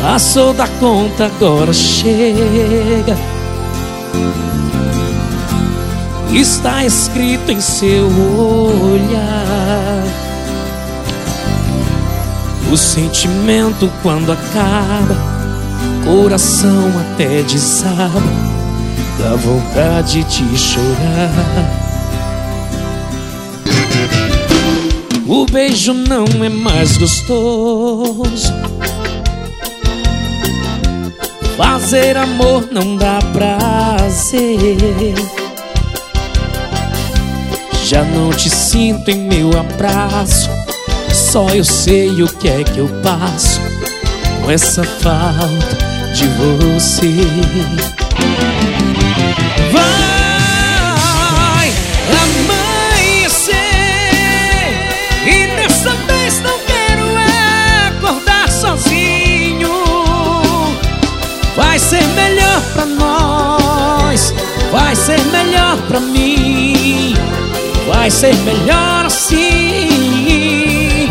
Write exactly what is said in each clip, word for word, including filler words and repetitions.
Passou da conta, agora chega. Está escrito em seu olhar. O sentimento quando acaba, coração até desaba, dá vontade de chorar. O beijo não é mais gostoso, fazer amor não dá prazer. Já não te sinto em meu abraço, só eu sei o que é que eu passo com essa falta de você. Vai amanhecer e dessa vez não quero acordar sozinho. Vai ser melhor pra nós, vai ser melhor pra mim, vai ser melhor assim.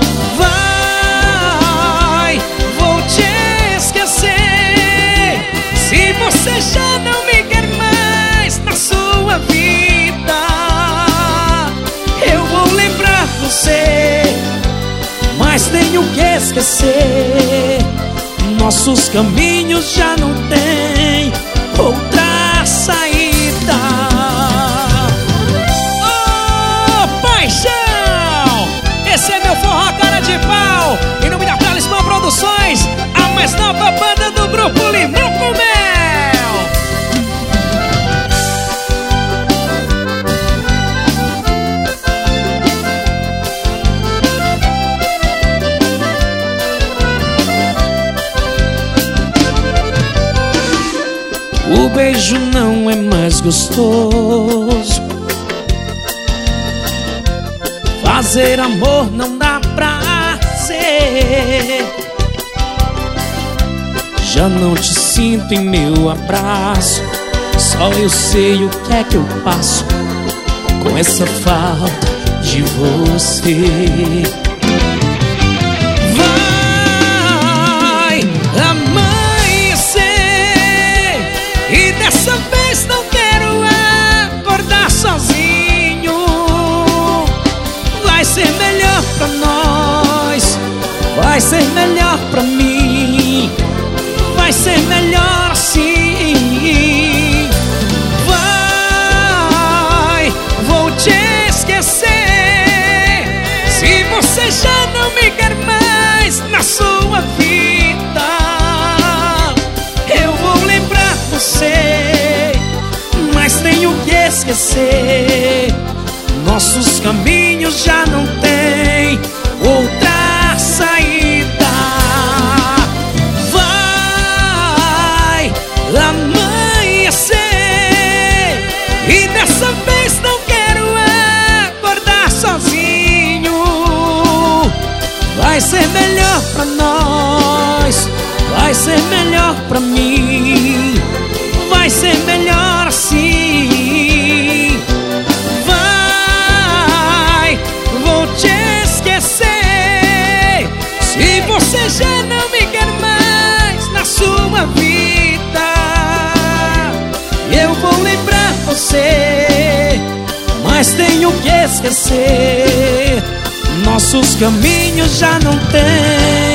Vai, vou te esquecer. Se você já não me quer mais na sua vida, eu vou lembrar você, mas tenho que esquecer. Nossos caminhos já não têm outra saída. Esse é meu forró cara de pau, em nome da Talismã Produções, a mais nova banda do grupo Limão com Mel. O beijo não é mais gostoso, fazer amor não dá prazer. Já não te sinto em meu abraço, só eu sei o que é que eu passo com essa falta de você. Vai amanhecer e dessa vez não quero acordar sozinho. Vai ser melhor pra nós, vai ser melhor pra mim, vai ser melhor assim. Vai, vou te esquecer. Se você já não me quer mais na sua vida, eu vou lembrar você, mas tenho que esquecer. Nossos caminhos já não têm outra saída. Vai amanhecer e dessa vez não quero acordar sozinho. Vai ser melhor pra nós, vai ser melhor pra mim, vai ser melhor assim. Vou te esquecer. Se você já não me quer mais na sua vida, eu vou lembrar você, mas tenho que esquecer. Nossos caminhos já não têm